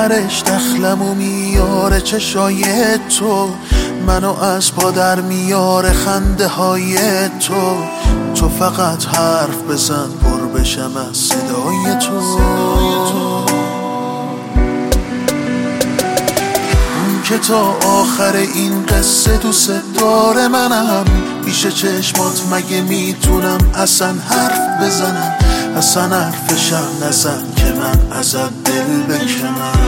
آخرش دخلمو میاره چشای تو، منو از پا در میاره خنده های تو فقط حرف بزن پر بشم از صدای تو. اون که تا آخر این قصه دوست داره منم، پیش چشمات مگه میتونم اصلا حرف بزنم؟ اصلا حرفشم نزن که من ازت دل بکنم.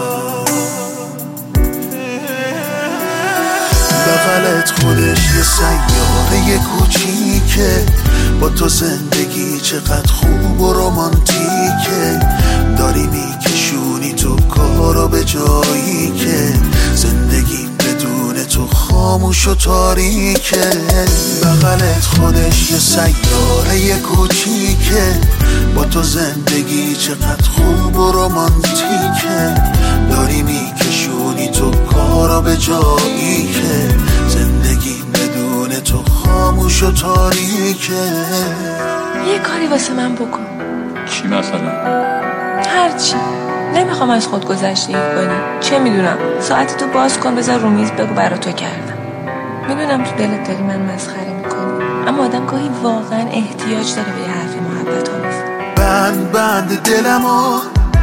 بغلت خودش یه سیاره کوچیکه، با تو زندگی چقدر خوب و رومانتیکه، داری میکشونی تو کارو به جایی که زندگی بدون تو خاموش و تاریکه. بغلت خودش یه سیاره کوچیکه، با تو زندگی چقدر خوب و رومانتیکه، داری میکشونی تو کارو به جایی که زندگی بدون تو خاموش و تاریکه. یه کاری واسه من بکن. چی مثلا؟ هرچی. نمیخوام از خود گذشتگی کنی، چه میدونم، ساعت تو باز کن بذار رو میز بگو برا تو کردم. میدونم تو دلت داری من مسخره میکنی، اما آدم گاهی واقعا احتیاج داره به یه حرف محبت آمیز. بند دلمو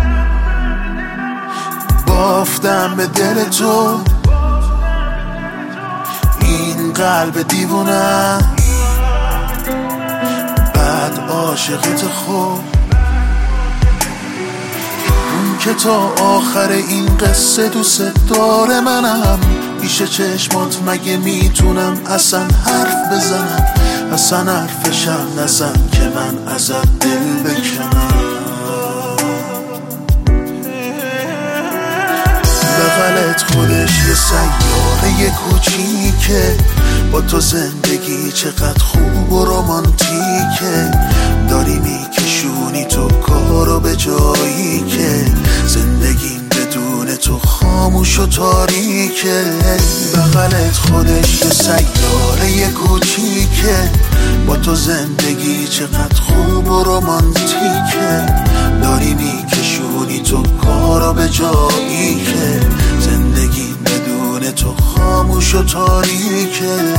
بافتم به دل تو، این قلب دیوونه بعد عاشقت خوب. اون که تا آخر این قصه دوست داره منم، پیش چشمات مگه میتونم اصلا حرف بزنم؟ اصلا حرفشم نزن که من ازت دل بکنم. بغلت خودش یه سیاره کوچیکه، با تو زندگی چقدر خوب و رومانتیکه، داری میکشونی تو کارو به جایی که زندگی بدون تو خاموش و تاریکه. بغلت خودش یه سیاره کوچیکه، با تو زندگی چقدر خوب و رومانتیکه، داری میکشونی تو کارو به جایی که زندگی بدون تو خاموش و تاریکه.